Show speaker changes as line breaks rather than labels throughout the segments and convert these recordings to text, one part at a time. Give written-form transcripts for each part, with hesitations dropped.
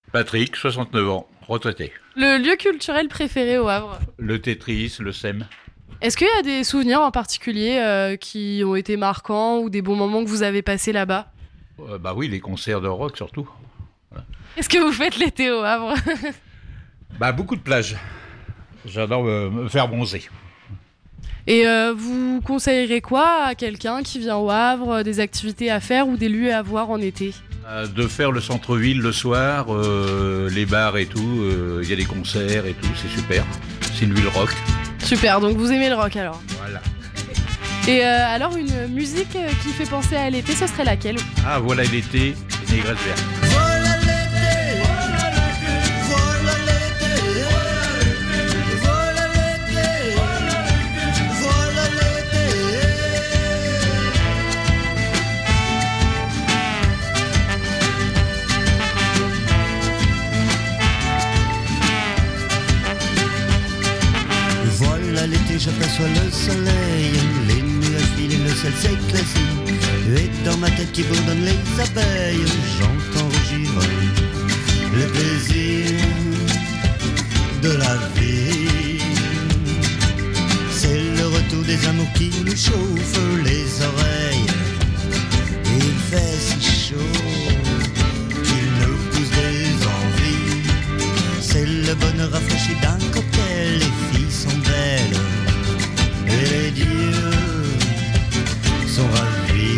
Patrick, 69 ans, retraité.
Le lieu culturel préféré au Havre?
Le Tetris, le SEM.
Est-ce qu'il y a des souvenirs en particulier qui ont été marquants ou des bons moments que vous avez passés là-bas?
Bah oui, les concerts de rock surtout. Voilà.
Qu'est-ce que vous faites l'été au Havre?
Bah beaucoup de plages. J'adore me faire bronzer.
Et vous conseillerez quoi à quelqu'un qui vient au Havre, des activités à faire ou des lieux à voir en été?
De faire le centre-ville le soir, les bars et tout, il y a des concerts et tout, c'est super. C'est une ville rock.
Super, donc vous aimez le rock alors.
Voilà.
Et alors une musique qui fait penser à l'été, ce serait laquelle?
Ah voilà l'été, Négresse verte.
Voilà l'été, voilà l'été, voilà l'été, voilà l'été, voilà l'été. Voilà l'été, j'aperçois le soleil, les nuages filent et le ciel s'éclaircit. Et dans ma tête qui bourdonne les abeilles, j'entends rugir le plaisir de la vie. C'est le retour des amours qui nous chauffent les oreilles. Et il fait si chaud qu'il nous pousse des envies. C'est le bonheur rafraîchi d'un cocktail. Les filles sont belles et les dieux sont ravis.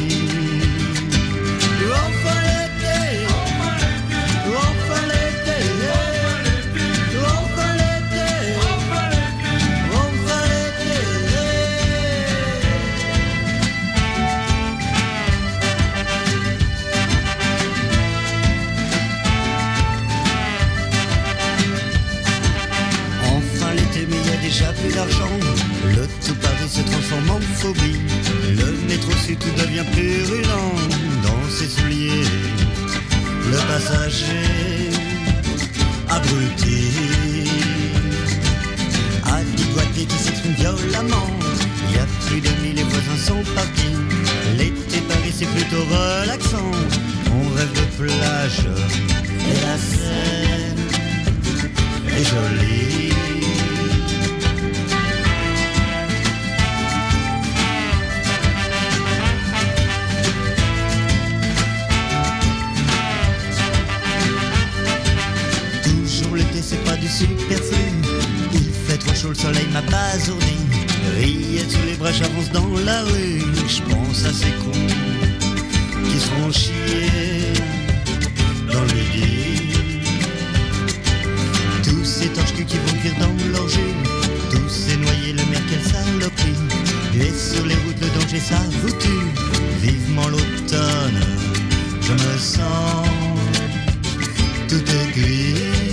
Enfin l'été, enfin l'été, enfin l'été, enfin l'été. Enfin l'été, mais il y a déjà plus d'argent. Le tout Paris se transforme en phobie. Le métro sud tout devient purulent dans ses souliers. Le passager abruti a dégoûté qui s'exprime violemment. Il y a plus de 1000, les voisins sont partis. L'été Paris c'est plutôt relaxant. On rêve de plage et la Seine est jolie. C'est pas du superflu. Il fait trop chaud, le soleil m'a basourdi. Rillettes sous les bras, j'avance dans la rue. Je pense à ces cons qui seront chiés dans le lit. Tous ces torches-culs qui vont cuire dans leur jus. Tous ces noyés, le mer, quelle saloperie. Et sur les routes, le danger, ça vous tue. Vivement l'automne, je me sens tout aiguille.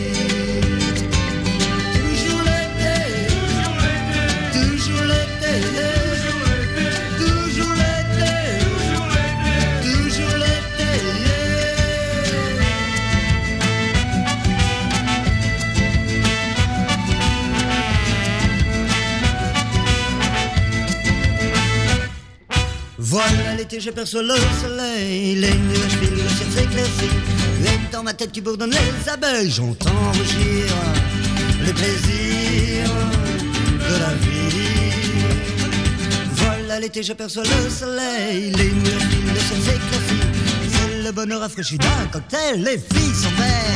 Voilà l'été, j'aperçois le soleil, les nuages filent, le ciel s'éclaircit. Et dans ma tête qui bourdonne les abeilles, j'entends rugir le plaisir de la vie. Voilà l'été, j'aperçois le soleil, les nuages filent, le ciel s'éclaircit. C'est le bonheur rafraîchi d'un cocktail, les filles sont belles